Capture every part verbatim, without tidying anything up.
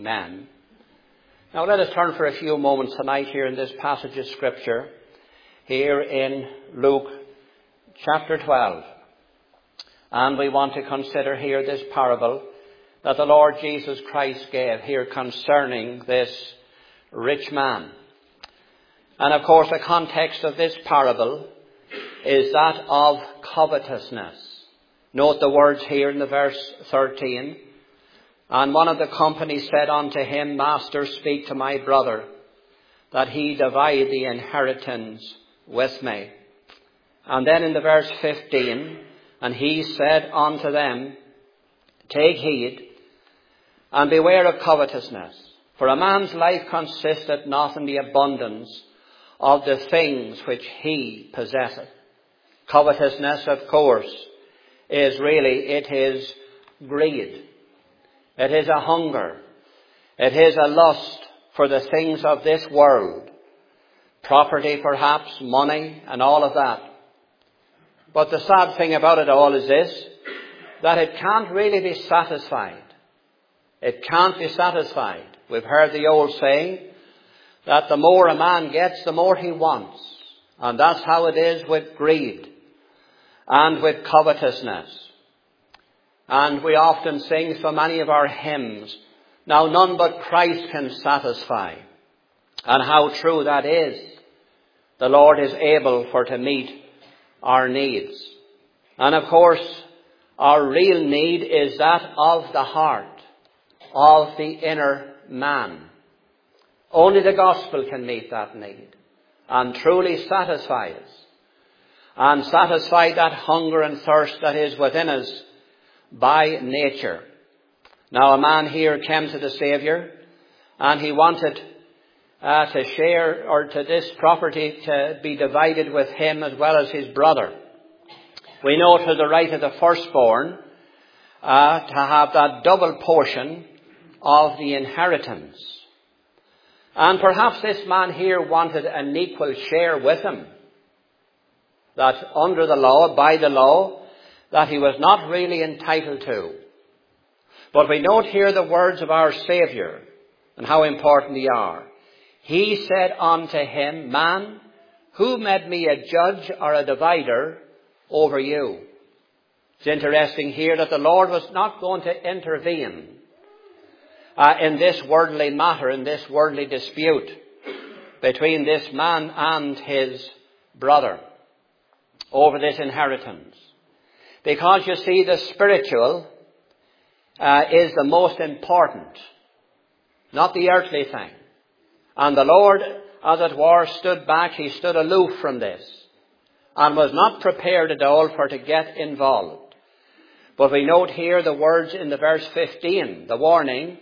Amen. Now let us turn for a few moments tonight here in this passage of Scripture, here in Luke chapter twelve. And we want to consider here this parable that the Lord Jesus Christ gave here concerning this rich man. And of course the context of this parable is that of covetousness. Note the words here in the verse thirteen. And one of the company said unto him, Master, speak to my brother, that he divide the inheritance with me. And then in the verse fifteen, and he said unto them, Take heed, and beware of covetousness. For a man's life consisteth not in the abundance of the things which he possesseth. Covetousness, of course, is really, it is greed. It is a hunger. It is a lust for the things of this world. Property, perhaps, money, and all of that. But the sad thing about it all is this, that it can't really be satisfied. It can't be satisfied. We've heard the old saying that the more a man gets, the more he wants. And that's how it is with greed and with covetousness. And we often sing so many of our hymns, now none but Christ can satisfy. And how true that is. The Lord is able for to meet our needs. And of course, our real need is that of the heart, of the inner man. Only the gospel can meet that need and truly satisfy us. And satisfy that hunger and thirst that is within us by nature. Now a man here came to the Saviour and he wanted uh, to share or to this property to be divided with him as well as his brother. We know it was the right of the firstborn uh, to have that double portion of the inheritance. And perhaps this man here wanted an equal share with him. That under the law, by the law, that he was not really entitled to. But we note here the words of our Saviour and how important they are. He said unto him, Man, who made me a judge or a divider over you? It's interesting here that the Lord was not going to intervene uh, in this worldly matter, in this worldly dispute between this man and his brother over this inheritance. Because you see, the spiritual uh, is the most important, not the earthly thing. And the Lord, as it were, stood back, he stood aloof from this and was not prepared at all for to get involved. But we note here the words in the verse fifteen, the warning.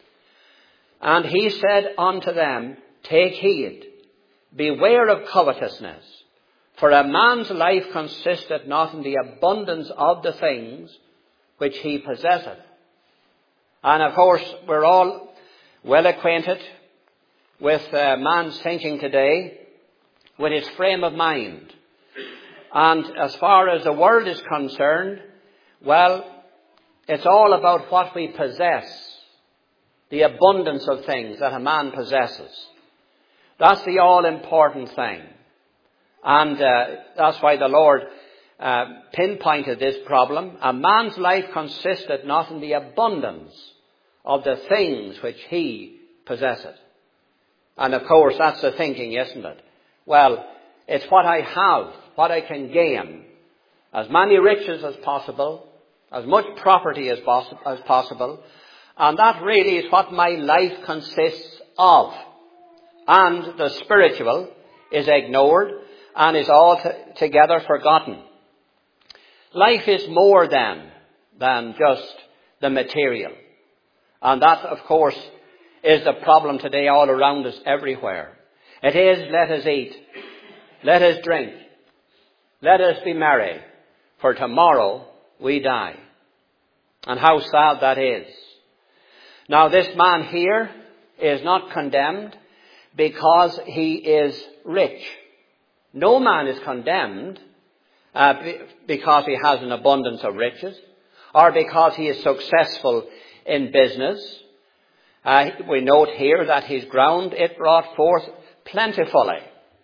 And he said unto them, Take heed, beware of covetousness. For a man's life consisteth not in the abundance of the things which he possesseth. And of course, we're all well acquainted with uh, man's thinking today, with his frame of mind. And as far as the world is concerned, well, it's all about what we possess, the abundance of things that a man possesses. That's the all-important thing. And uh, that's why the Lord uh, pinpointed this problem. A man's life consisteth not in the abundance of the things which he possesseth. And of course, that's the thinking, isn't it? Well, it's what I have, what I can gain. As many riches as possible, as much property as, poss- as possible. And that really is what my life consists of. And the spiritual is ignored and is altogether forgotten. Life is more than, than just the material. And that, of course, is the problem today all around us everywhere. It is, let us eat, let us drink, let us be merry, for tomorrow we die. And how sad that is. Now this man here is not condemned because he is rich. No man is condemned uh, because he has an abundance of riches or because he is successful in business. Uh, we note here that his ground, it brought forth plentifully.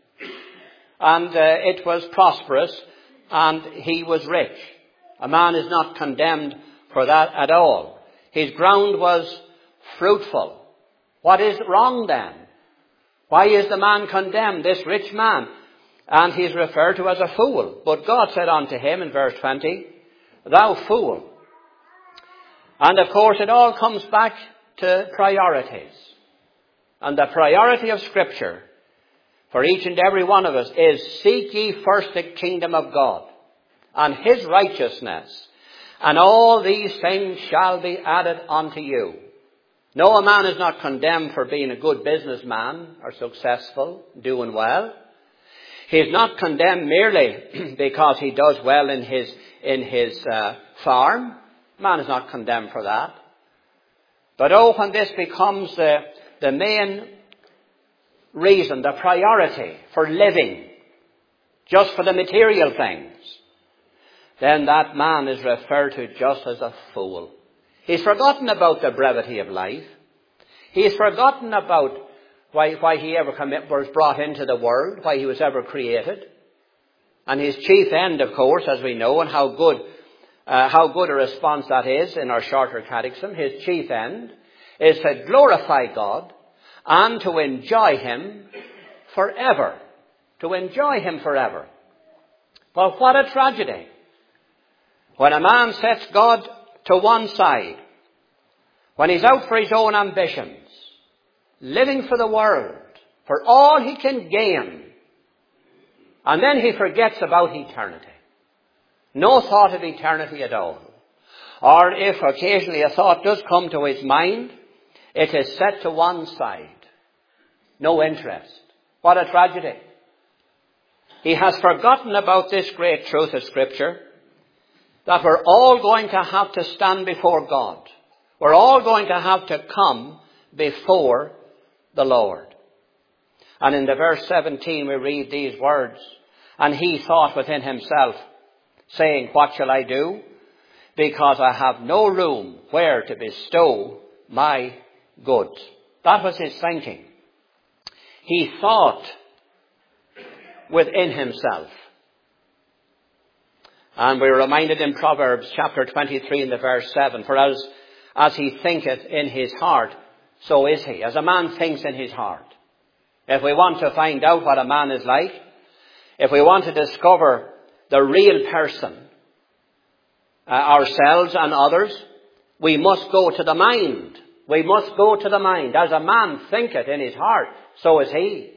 And uh, it was prosperous, and he was rich. A man is not condemned for that at all. His ground was fruitful. What is wrong then? Why is the man condemned, this rich man? And he's referred to as a fool. But God said unto him in verse twenty, thou fool. And of course it all comes back to priorities. And the priority of Scripture for each and every one of us is seek ye first the kingdom of God and his righteousness, and all these things shall be added unto you. No, a man is not condemned for being a good businessman or successful, doing well. He is not condemned merely because he does well in his in his uh, farm. Man is not condemned for that. But oh, when this becomes the, the main reason, the priority for living, just for the material things, then that man is referred to just as a fool. He's forgotten about the brevity of life. He's forgotten about why, why he ever come, was brought into the world, why he was ever created. And his chief end, of course, as we know, and how good, uh, how good a response that is in our shorter catechism, his chief end is to glorify God and to enjoy him forever. To enjoy him forever. Well, what a tragedy. When a man sets God to one side, when he's out for his own ambitions, living for the world, for all he can gain, and then he forgets about eternity. No thought of eternity at all. Or if occasionally a thought does come to his mind, it is set to one side. No interest. What a tragedy. He has forgotten about this great truth of Scripture, that we're all going to have to stand before God. We're all going to have to come before the Lord. And in the verse seventeen we read these words, and he thought within himself, saying, what shall I do? Because I have no room where to bestow my goods. That was his thinking. He thought within himself. And we're reminded in Proverbs chapter twenty-three in the verse seven, for as, as he thinketh in his heart, so is he. As a man thinks in his heart. If we want to find out what a man is like, if we want to discover the real person, uh, ourselves and others, we must go to the mind. We must go to the mind. As a man thinketh in his heart, so is he.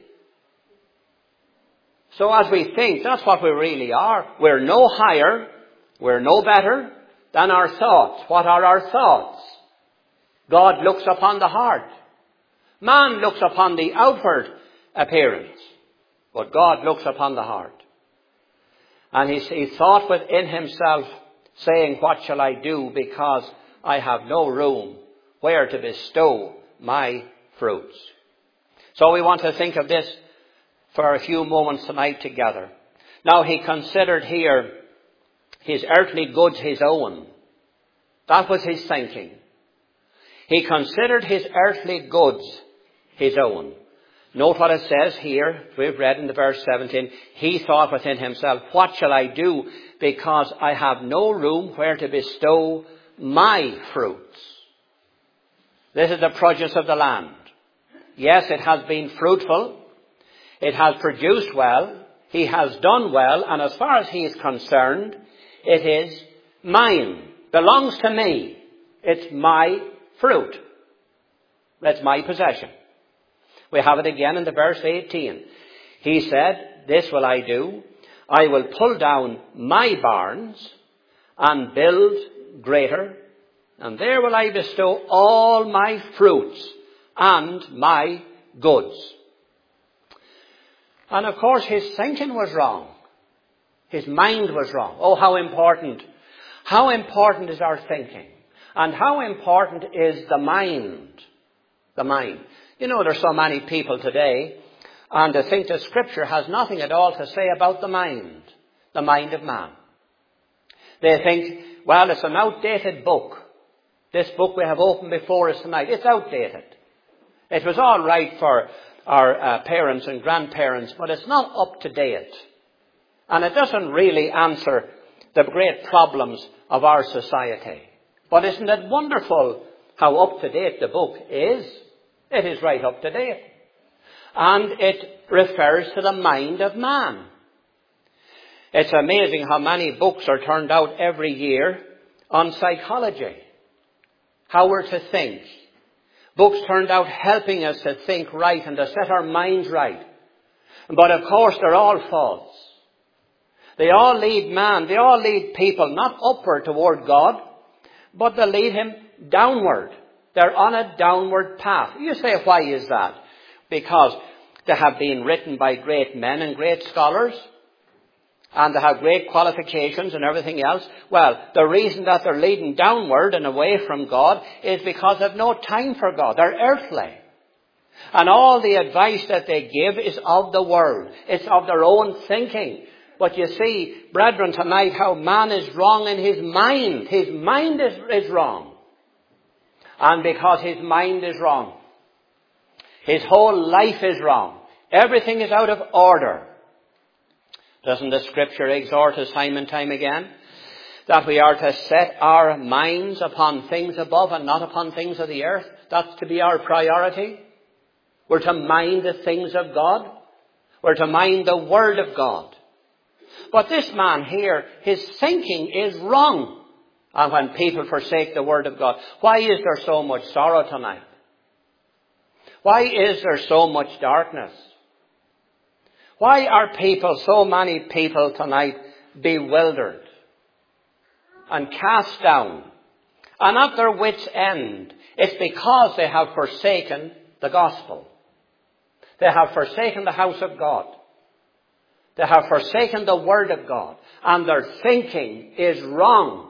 So as we think, that's what we really are. We're no higher, we're no better than our thoughts. What are our thoughts? God looks upon the heart. Man looks upon the outward appearance, but God looks upon the heart. And he, he thought within himself, saying, what shall I do, because I have no room where to bestow my fruits. So we want to think of this for a few moments tonight together. Now he considered here his earthly goods his own. That was his thinking. He considered his earthly goods his own. Note what it says here, we've read in the verse seventeen, he thought within himself, what shall I do, because I have no room where to bestow my fruits. This is the produce of the land. Yes, it has been fruitful. It has produced well. He has done well. And as far as he is concerned, it is mine. Belongs to me. It's my fruit. That's my possession. We have it again in the verse eighteen. He said, this will I do. I will pull down my barns and build greater. And there will I bestow all my fruits and my goods. And of course his thinking was wrong. His mind was wrong. Oh, how important. How important is our thinking. And how important is the mind. The mind. You know, there's so many people today, and they think that Scripture has nothing at all to say about the mind. The mind of man. They think, well, it's an outdated book. This book we have opened before us tonight, it's outdated. It was all right for our uh, parents and grandparents, but it's not up to date. And it doesn't really answer the great problems of our society. But isn't it wonderful how up to date the book is? It is right up to date. And it refers to the mind of man. It's amazing how many books are turned out every year on psychology. How we're to think. Books turned out helping us to think right and to set our minds right. But of course they're all false. They all lead man, they all lead people not upward toward God, but they lead him downward. They're on a downward path. You say, why is that? Because they have been written by great men and great scholars, and they have great qualifications and everything else. Well, the reason that they're leading downward and away from God is because they've no time for God. They're earthly. And all the advice that they give is of the world. It's of their own thinking. But you see, brethren, tonight how man is wrong in his mind. His mind is, is wrong. And because his mind is wrong, his whole life is wrong. Everything is out of order. Doesn't the Scripture exhort us time and time again that we are to set our minds upon things above and not upon things of the earth? That's to be our priority. We're to mind the things of God. We're to mind the Word of God. But this man here, his thinking is wrong. And when people forsake the Word of God, why is there so much sorrow tonight? Why is there so much darkness? Why are people, so many people tonight, bewildered and cast down and at their wits' end? It's because they have forsaken the gospel. They have forsaken the house of God. They have forsaken the Word of God. And their thinking is wrong.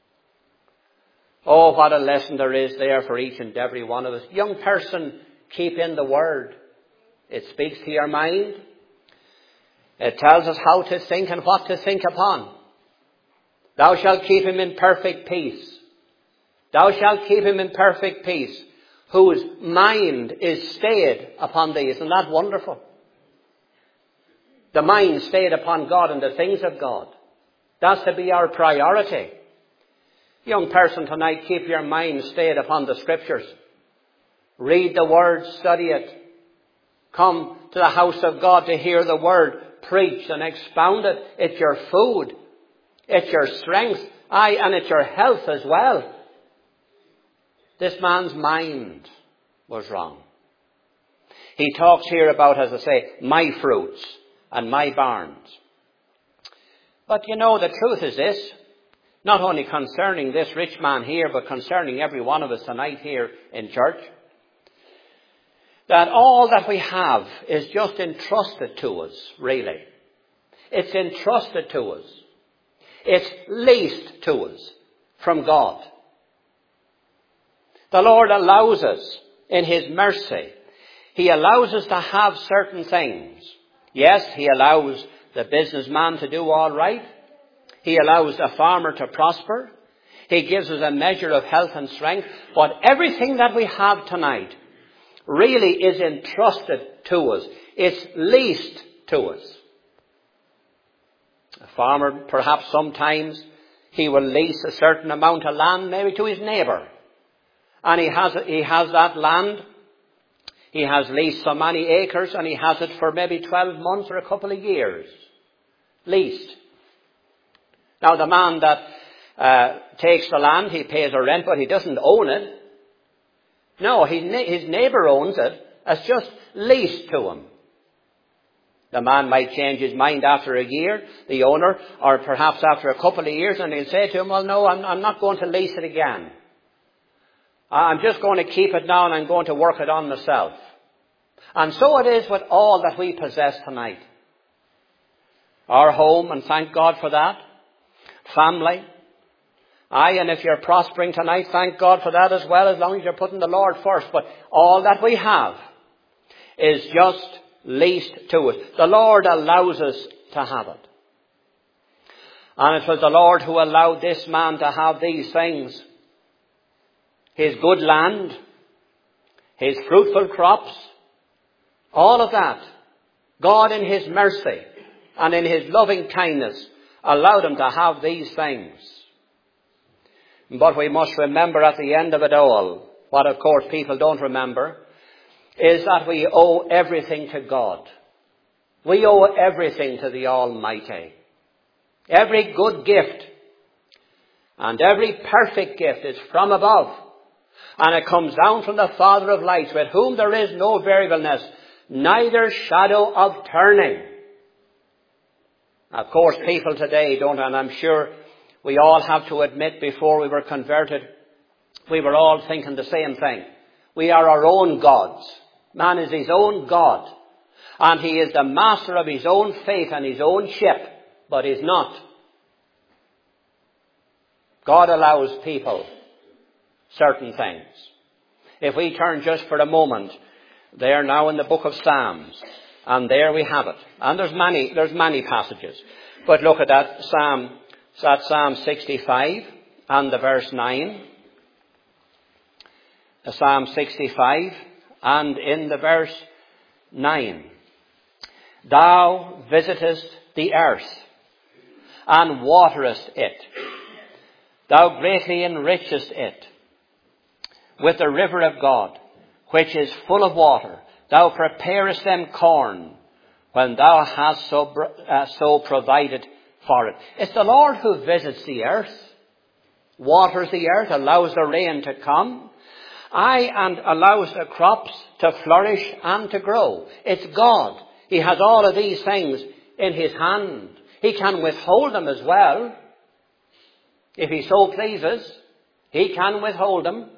Oh, what a lesson there is there for each and every one of us. Young person, keep in the Word. It speaks to your mind. It tells us how to think and what to think upon. Thou shalt keep him in perfect peace. Thou shalt keep him in perfect peace, whose mind is stayed upon thee. Isn't that wonderful? The mind stayed upon God and the things of God. That's to be our priority. Young person, tonight, keep your mind stayed upon the Scriptures. Read the Word, study it. Come to the house of God to hear the Word preached and expounded. It's your food. It's your strength. Aye, and it's your health as well. This man's mind was wrong. He talks here about, as I say, my fruits and my barns. But you know, the truth is this, not only concerning this rich man here, but concerning every one of us tonight here in church, that all that we have is just entrusted to us, really. It's entrusted to us. It's leased to us from God. The Lord allows us in His mercy. He allows us to have certain things. Yes, He allows the businessman to do all right. He allows the farmer to prosper. He gives us a measure of health and strength. But everything that we have tonight really is entrusted to us. It's leased to us. A farmer, perhaps sometimes, he will lease a certain amount of land, maybe to his neighbour. And he has, he has that land. He has leased so many acres, and he has it for maybe twelve months or a couple of years. Leased. Now, the man that uh, takes the land, he pays a rent, but he doesn't own it. No, his, his neighbour owns it. It's just leased to him. The man might change his mind after a year, the owner, or perhaps after a couple of years, and he'll say to him, well, no, I'm, I'm not going to lease it again. I'm just going to keep it now and I'm going to work it on myself. And so it is with all that we possess tonight. Our home, and thank God for that. Family. Aye, and if you're prospering tonight, thank God for that as well, as long as you're putting the Lord first. But all that we have is just leased to us. The Lord allows us to have it. And it was the Lord who allowed this man to have these things. His good land, his fruitful crops, all of that, God in his mercy and in his loving kindness allowed him to have these things. But we must remember at the end of it all, what of course people don't remember, is that we owe everything to God. We owe everything to the Almighty. Every good gift and every perfect gift is from above. And it comes down from the Father of lights, with whom there is no variableness, neither shadow of turning. Of course, people today don't, and I'm sure we all have to admit before we were converted, we were all thinking the same thing. We are our own gods. Man is his own God. And he is the master of his own fate and his own ship, but is not. God allows people certain things. If we turn just for a moment, there now in the book of Psalms, and there we have it. And there's many, there's many passages. But look at that Psalm, that Psalm sixty-five and the verse nine. Psalm sixty-five and in the verse nine. Thou visitest the earth and waterest it. Thou greatly enrichest it with the river of God, which is full of water. Thou preparest them corn when thou hast so, uh, so provided for it. It's the Lord who visits the earth, waters the earth, allows the rain to come, aye, and allows the crops to flourish and to grow. It's God. He has all of these things in his hand. He can withhold them as well. If he so pleases, he can withhold them.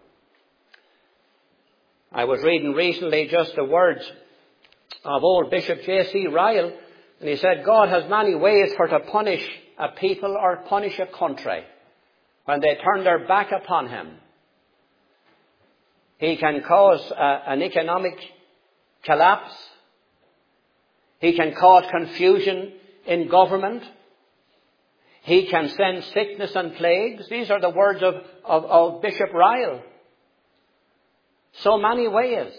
I was reading recently just the words of old Bishop J C Ryle, and he said, God has many ways for to punish a people or punish a country when they turn their back upon him. He can cause uh, an economic collapse. He can cause confusion in government. He can send sickness and plagues. These are the words of, of, of Bishop Ryle. So many ways.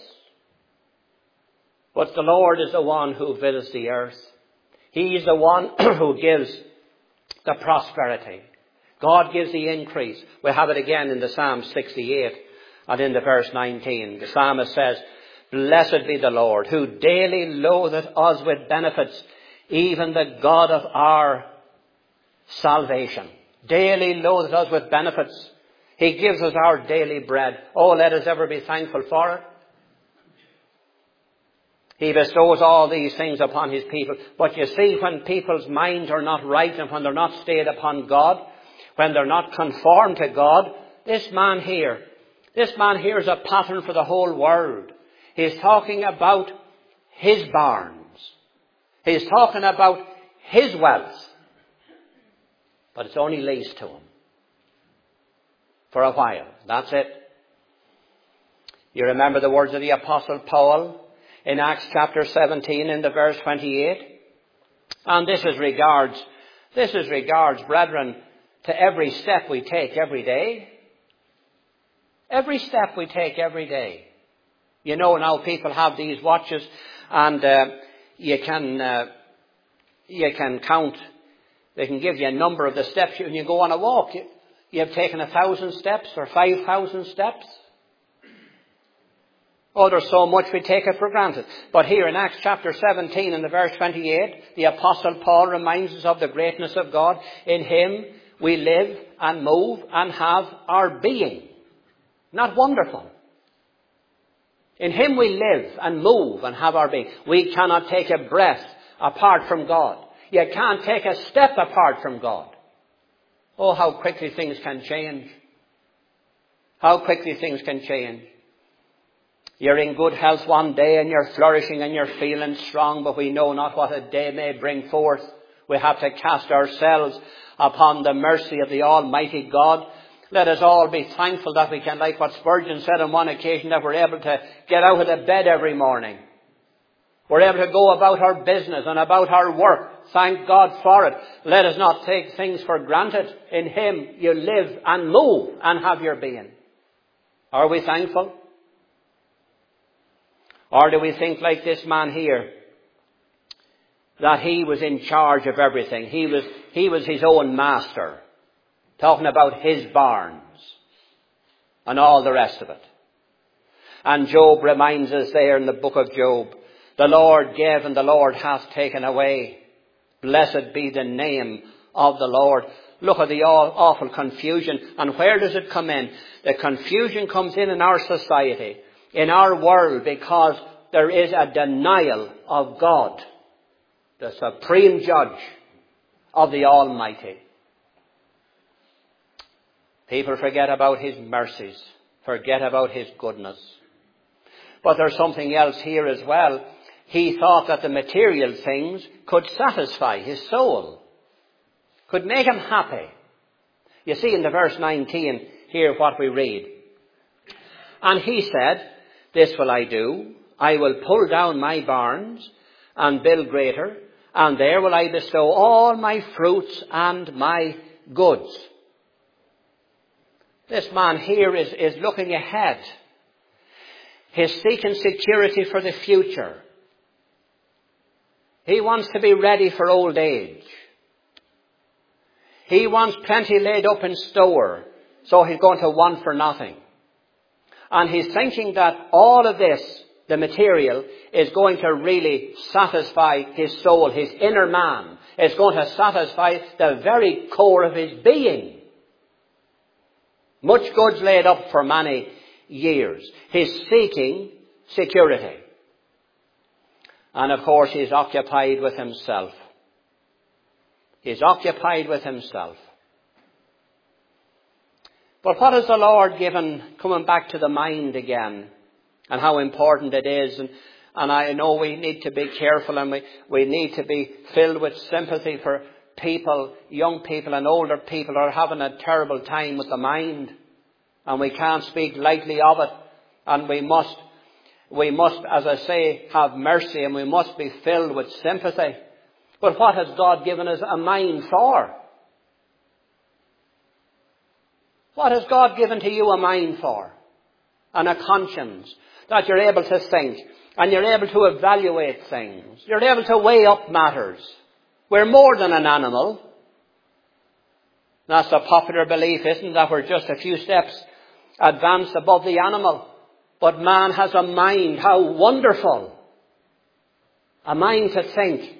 But the Lord is the one who visits the earth. He is the one who gives the prosperity. God gives the increase. We have it again in the Psalm sixty-eight and in the verse nineteen. The psalmist says, Blessed be the Lord, who daily loadeth us with benefits, even the God of our salvation. Daily loadeth us with benefits. He gives us our daily bread. Oh, let us ever be thankful for it. He bestows all these things upon his people. But you see, when people's minds are not right and when they're not stayed upon God, when they're not conformed to God, this man here, this man here is a pattern for the whole world. He's talking about his barns. He's talking about his wealth. But it's only leased to him. For a while. That's it. You remember the words of the Apostle Paul in Acts chapter seventeen in the verse twenty-eight. And this is regards, this is regards, brethren, to every step we take every day. Every step we take every day. You know now people have these watches and uh, you can uh, you can count. They can give you a number of the steps when you go on a walk. You, you have taken a thousand steps or five thousand steps. Oh, there's so much we take it for granted. But here in Acts chapter seventeen and the verse twenty-eight, the Apostle Paul reminds us of the greatness of God. In him we live and move and have our being. Not wonderful? In him we live and move and have our being. We cannot take a breath apart from God. You can't take a step apart from God. Oh, how quickly things can change. How quickly things can change. You're in good health one day and you're flourishing and you're feeling strong, but we know not what a day may bring forth. We have to cast ourselves upon the mercy of the Almighty God. Let us all be thankful that we can, like what Spurgeon said on one occasion, that we're able to get out of the bed every morning. We're able to go about our business and about our work. Thank God for it. Let us not take things for granted. In him you live and move and have your being. Are we thankful? Or do we think like this man here, that he was in charge of everything? He was, he was his own master, talking about his barns and all the rest of it. And Job reminds us there in the book of Job, the Lord gave and the Lord hath taken away. Blessed be the name of the Lord. Look at the awful confusion. And where does it come in? The confusion comes in in our society, in our world, because there is a denial of God, the supreme judge of the Almighty. People forget about his mercies, forget about his goodness. But there's something else here as well. He thought that the material things could satisfy his soul, could make him happy. You see in the verse nineteen here what we read. And he said, this will I do. I will pull down my barns and build greater, and there will I bestow all my fruits and my goods. This man here is, is looking ahead. He's seeking security for the future. He wants to be ready for old age. He wants plenty laid up in store, so he's going to want for nothing. And he's thinking that all of this, the material, is going to really satisfy his soul, his inner man. It's going to satisfy the very core of his being. Much goods laid up for many years. He's seeking security. And of course he's occupied with himself. He's occupied with himself. But what has the Lord given, coming back to the mind again, and how important it is? And, and I know we need to be careful, and we, we need to be filled with sympathy for people, young people and older people who are having a terrible time with the mind. And we can't speak lightly of it. And we must, we must, as I say, have mercy, and we must be filled with sympathy. But what has God given us a mind for? What has God given to you a mind for? And a conscience, that you're able to think, and you're able to evaluate things. You're able to weigh up matters. We're more than an animal. That's the popular belief, isn't it, that we're just a few steps advanced above the animal. But man has a mind. How wonderful. A mind to think.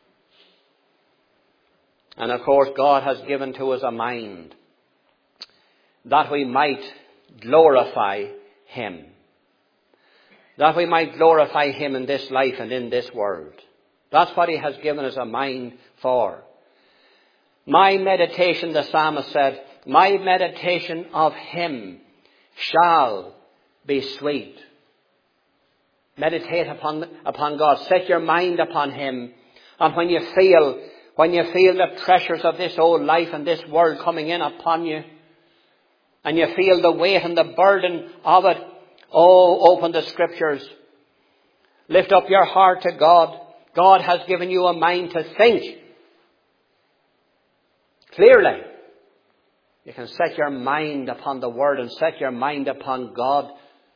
And of course God has given to us a mind that we might glorify him. That we might glorify him in this life and in this world. That's what he has given us a mind for. My meditation, the psalmist said, my meditation of him shall be sweet. Meditate upon, upon God. Set your mind upon him. And when you feel, when you feel the pressures of this old life and this world coming in upon you, and you feel the weight and the burden of it, oh, open the scriptures. Lift up your heart to God. God has given you a mind to think clearly. You can set your mind upon the Word and set your mind upon God.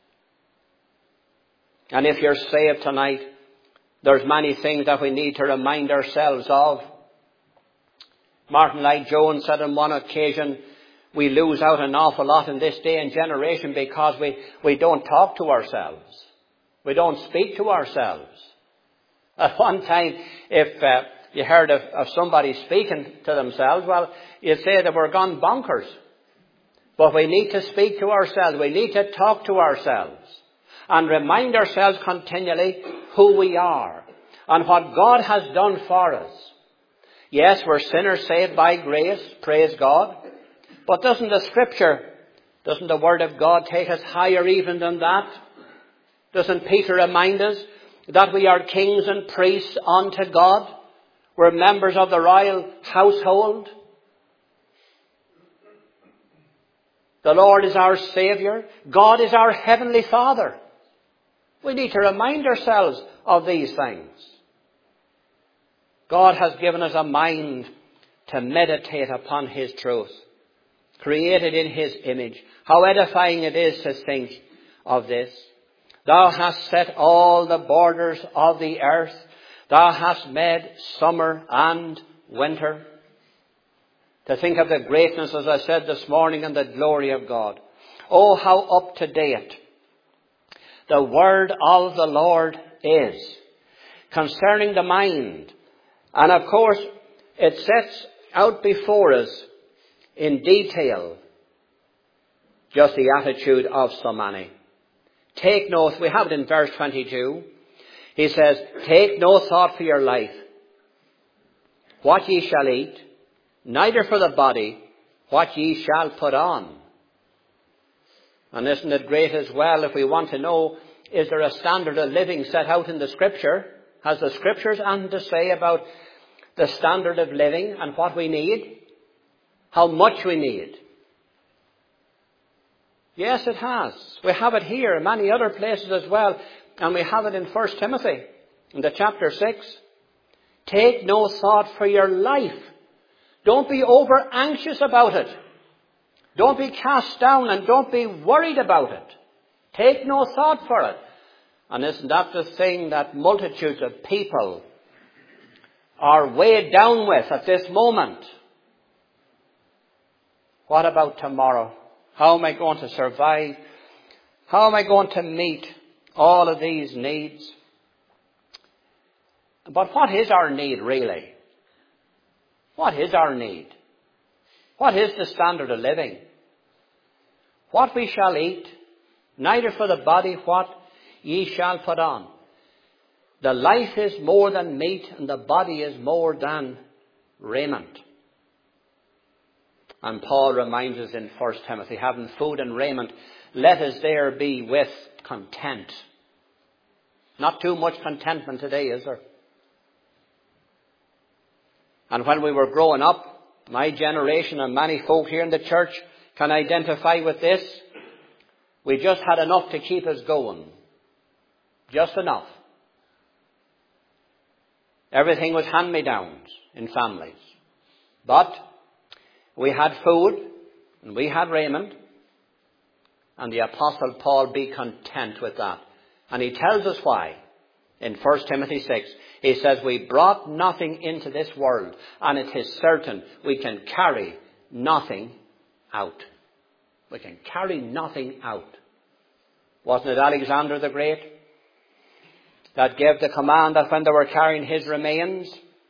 And if you're saved tonight, there's many things that we need to remind ourselves of. Martin Lloyd-Jones said on one occasion, we lose out an awful lot in this day and generation because we, we don't talk to ourselves. We don't speak to ourselves. At one time, if uh, you heard of, of somebody speaking to themselves, well, you'd say they were gone bonkers. But we need to speak to ourselves. We need to talk to ourselves. And remind ourselves continually who we are and what God has done for us. Yes, we're sinners saved by grace, praise God. But doesn't the Scripture, doesn't the Word of God take us higher even than that? Doesn't Peter remind us that we are kings and priests unto God? We're members of the royal household. The Lord is our Saviour. God is our Heavenly Father. We need to remind ourselves of these things. God has given us a mind to meditate upon his truth, created in his image. How edifying it is to think of this. Thou hast set all the borders of the earth. Thou hast made summer and winter. To think of the greatness, as I said this morning, and the glory of God. Oh, how up to date the word of the Lord is concerning the mind. And of course, it sets out before us in detail just the attitude of so many. Take no, we have it in verse twenty-two. He says, take no thought for your life, what ye shall eat, neither for the body, what ye shall put on. And isn't it great as well if we want to know, is there a standard of living set out in the Scripture? Has the Scriptures anything to say about the standard of living and what we need? How much we need? Yes, it has. We have it here and many other places as well. And we have it in First Timothy, in the chapter six. Take no thought for your life. Don't be over anxious about it. Don't be cast down and don't be worried about it. Take no thought for it. And isn't that the thing that multitudes of people are weighed down with at this moment? What about tomorrow? How am I going to survive? How am I going to meet all of these needs? But what is our need really? What is our need? What is the standard of living? What we shall eat, neither for the body what ye shall put on. The life is more than meat, and the body is more than raiment. And Paul reminds us in First Timothy, having food and raiment, let us there be with content. Not too much contentment today, is there? And when we were growing up, my generation and many folk here in the church can identify with this. We just had enough to keep us going. Just enough. Everything was hand-me-downs in families. But we had food and we had raiment. And the Apostle Paul be content with that. And he tells us why. In First Timothy six, he says, we brought nothing into this world, and it is certain we can carry nothing out. We can carry nothing out. Wasn't it Alexander the Great that gave the command that when they were carrying his remains,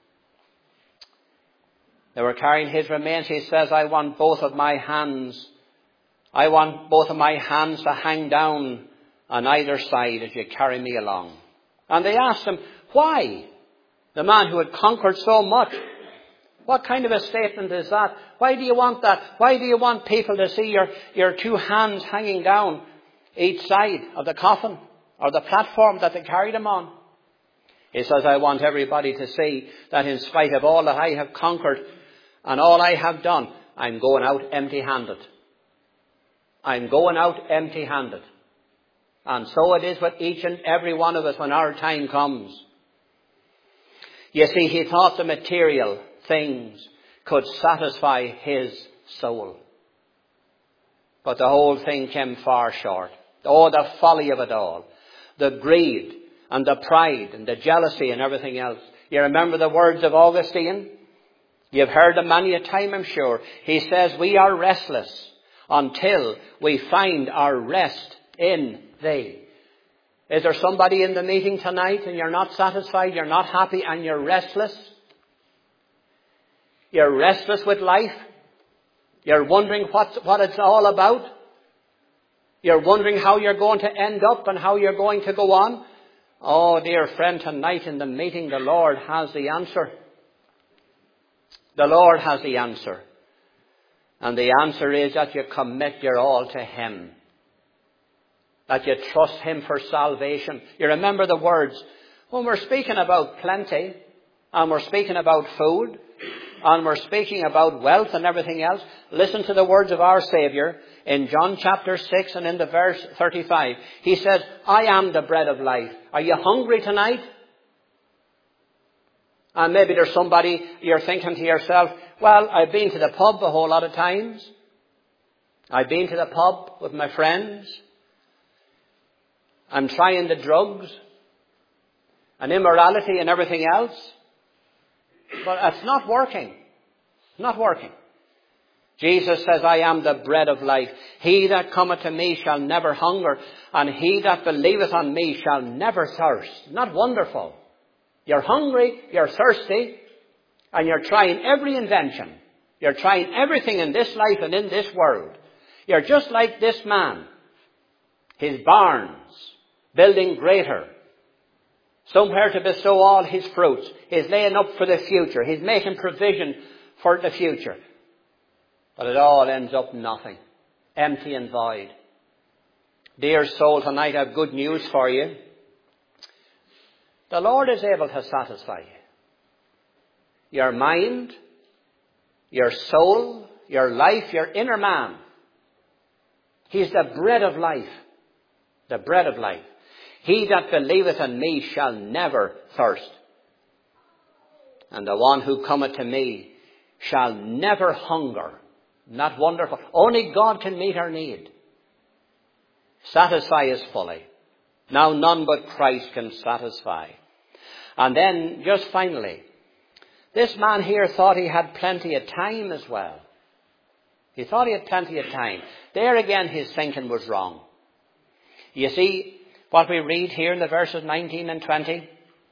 they were carrying his remains, he says, I want both of my hands, I want both of my hands to hang down on either side as you carry me along. And they asked him, why? The man who had conquered so much. What kind of a statement is that? Why do you want that? Why do you want people to see your, your two hands hanging down each side of the coffin or the platform that they carried him on? He says, I want everybody to see that in spite of all that I have conquered and all I have done, I'm going out empty-handed. I'm going out empty-handed. And so it is with each and every one of us when our time comes. You see, he thought the material things could satisfy his soul. But the whole thing came far short. Oh, the folly of it all. The greed and the pride and the jealousy and everything else. You remember the words of Augustine? You've heard them many a time, I'm sure. He says, we are restless until we find our rest in Thee. Is there somebody in the meeting tonight and you're not satisfied, you're not happy, and you're restless? You're restless with life? You're wondering what, what it's all about? You're wondering how you're going to end up and how you're going to go on? Oh, dear friend, tonight in the meeting, the Lord has the answer. The Lord has the answer. And the answer is that you commit your all to Him. That you trust Him for salvation. You remember the words. When we're speaking about plenty, and we're speaking about food, and we're speaking about wealth and everything else, listen to the words of our Saviour in John chapter six and in the verse thirty-five. He says, I am the bread of life. Are you hungry tonight? And maybe there's somebody, you're thinking to yourself, well, I've been to the pub a whole lot of times. I've been to the pub with my friends. and trying the drugs and immorality and everything else. But it's not working. Not working. Jesus says, I am the bread of life. He that cometh to me shall never hunger, and he that believeth on me shall never thirst. Not wonderful? You're hungry, you're thirsty, and you're trying every invention. You're trying everything in this life and in this world. You're just like this man. His barns, building greater. Somewhere to bestow all his fruits. He's laying up for the future. He's making provision for the future. But it all ends up nothing. Empty and void. Dear soul, tonight I have good news for you. The Lord is able to satisfy you. Your mind, your soul, your life, your inner man. He's the bread of life. The bread of life. He that believeth in me shall never thirst. And the one who cometh to me shall never hunger. Not wonderful? Only God can meet our need. Satisfy us fully. Now none but Christ can satisfy. And then, just finally, this man here thought he had plenty of time as well. He thought he had plenty of time. There again his thinking was wrong. You see what we read here in the verses nineteen and twenty?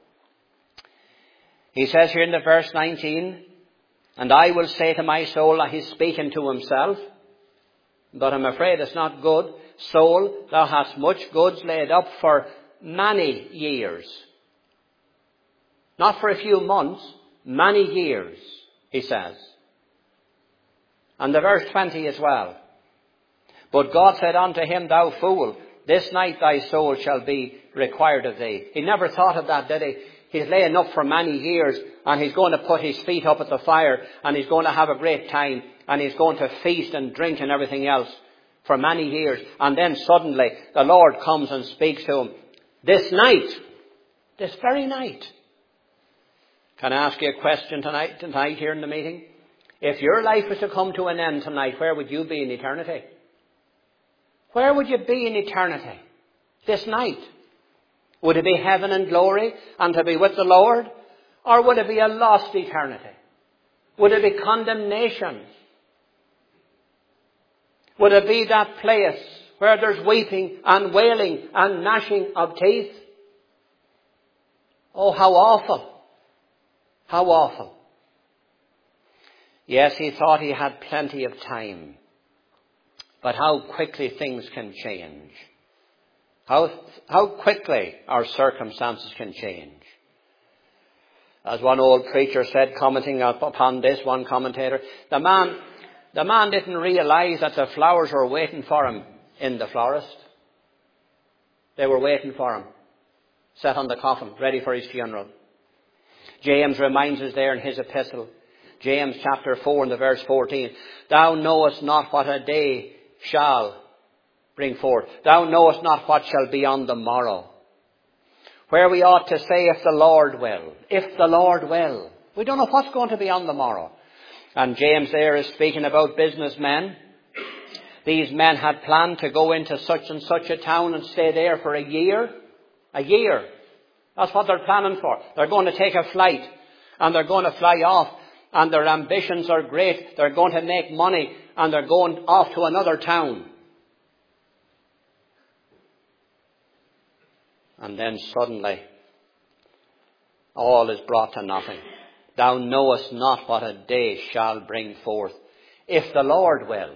He says here in the verse nineteen, and I will say to my soul, that he's speaking to himself, but I'm afraid it's not good. Soul, thou hast much goods laid up for many years. Not for a few months, many years, he says. And the verse twenty as well. But God said unto him, thou fool, this night thy soul shall be required of thee. He never thought of that, did he? He's laying up for many years, and he's going to put his feet up at the fire, and he's going to have a great time, and he's going to feast and drink and everything else for many years. And then suddenly the Lord comes and speaks to him. This night, this very night. Can I ask you a question tonight, tonight here in the meeting? If your life was to come to an end tonight, where would you be in eternity? Where would you be in eternity this night? Would it be heaven and glory and to be with the Lord? Or would it be a lost eternity? Would it be condemnation? Would it be that place where there's weeping and wailing and gnashing of teeth? Oh, how awful. How awful. Yes, he thought he had plenty of time. But how quickly things can change. How, how quickly our circumstances can change. As one old preacher said, commenting upon this, one commentator, the man, the man didn't realize that the flowers were waiting for him in the florist. They were waiting for him, set on the coffin, ready for his funeral. James reminds us there in his epistle, James chapter four and the verse fourteen, thou knowest not what a day shall bring forth. Thou knowest not what shall be on the morrow. Where we ought to say, if the Lord will. If the Lord will. We don't know what's going to be on the morrow. And James there is speaking about businessmen. These men had planned to go into such and such a town and stay there for a year. A year. That's what they're planning for. They're going to take a flight. And they're going to fly off. And their ambitions are great. They're going to make money. And they're going off to another town. And then suddenly, all is brought to nothing. Thou knowest not what a day shall bring forth. If the Lord will.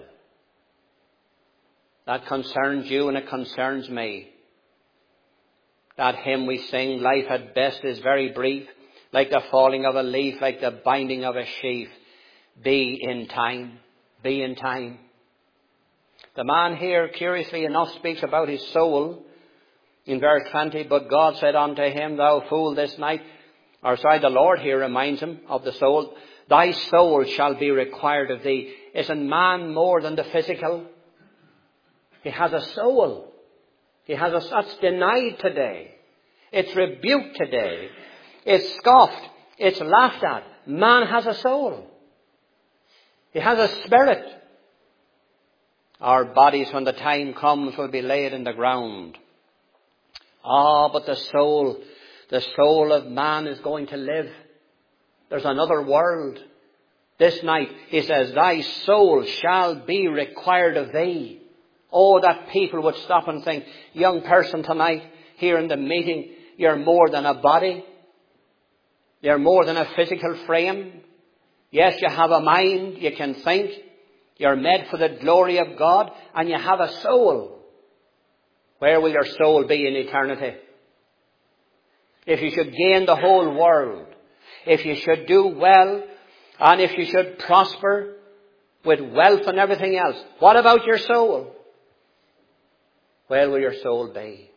That concerns you and it concerns me. That hymn we sing, life at best is very brief. Like the falling of a leaf, like the binding of a sheaf. Be in time. Be in time. The man here, curiously enough, speaks about his soul. In verse twenty, but God said unto him, thou fool, this night, or sorry, the Lord here reminds him of the soul, thy soul shall be required of thee. Isn't man more than the physical? He has a soul. He has a, that's denied today. It's rebuked today. It's scoffed. It's laughed at. Man has a soul. He has a spirit. Our bodies, when the time comes, will be laid in the ground. Ah, but the soul, the soul of man is going to live. There's another world. This night, he says, thy soul shall be required of thee. Oh, that people would stop and think, young person tonight, here in the meeting, you're more than a body. You're more than a physical frame. Yes, you have a mind, you can think. You're made for the glory of God, and you have a soul. Where will your soul be in eternity? If you should gain the whole world, if you should do well, and if you should prosper with wealth and everything else, what about your soul? Where will your soul be?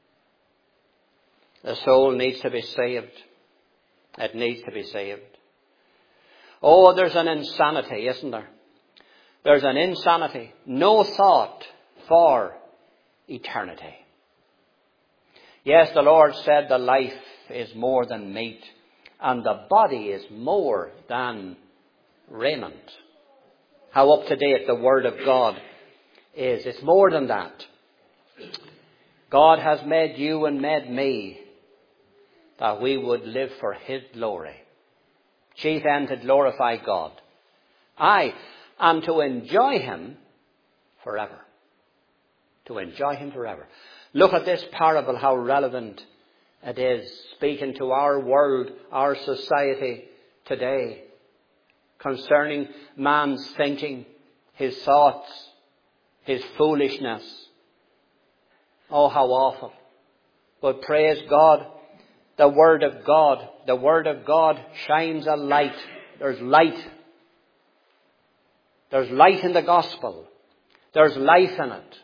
The soul needs to be saved. It needs to be saved. Oh, there's an insanity, isn't there? There's an insanity. No thought for eternity. Yes, the Lord said the life is more than meat, and the body is more than raiment. How up to date the Word of God is. It's more than that. God has made you and made me that we would live for His glory. Chief end to glorify God. Aye, and to enjoy Him forever. To enjoy Him forever. Look at this parable, how relevant it is, speaking to our world, our society today, concerning man's thinking, his thoughts, his foolishness. Oh, how awful. But praise God, the Word of God, the Word of God shines a light. There's light. There's light in the gospel. There's life in it.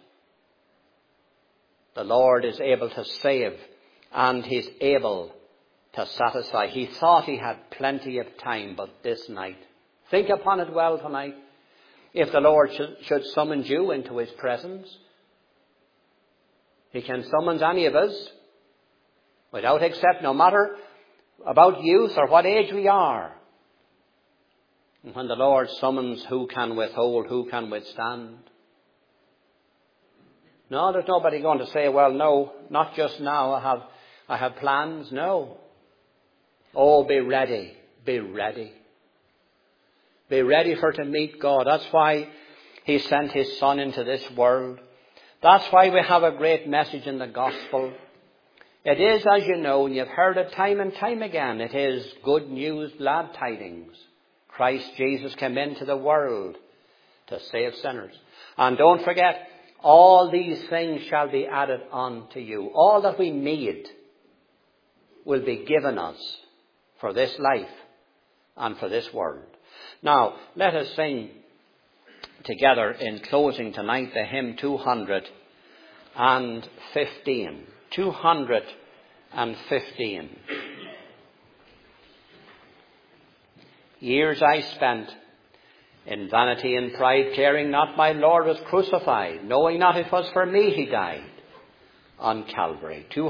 The Lord is able to save, and He's able to satisfy. He thought He had plenty of time, but this night, think upon it well tonight. If the Lord should, should summon you into His presence, He can summons any of us, without except, no matter about youth or what age we are. And when the Lord summons, who can withhold, who can withstand? No, there's nobody going to say, well, no, not just now, I have, I have plans. No. Oh, be ready, be ready. Be ready for to meet God. That's why He sent His Son into this world. That's why we have a great message in the gospel. It is, as you know, and you've heard it time and time again, it is good news, glad tidings. Christ Jesus came into the world to save sinners. And don't forget, all these things shall be added unto you. All that we need will be given us for this life and for this world. Now, let us sing together in closing tonight the hymn two hundred fifteen. two hundred fifteen. Years I spent in vanity and pride, caring not my Lord was crucified, knowing not it was for me He died on Calvary.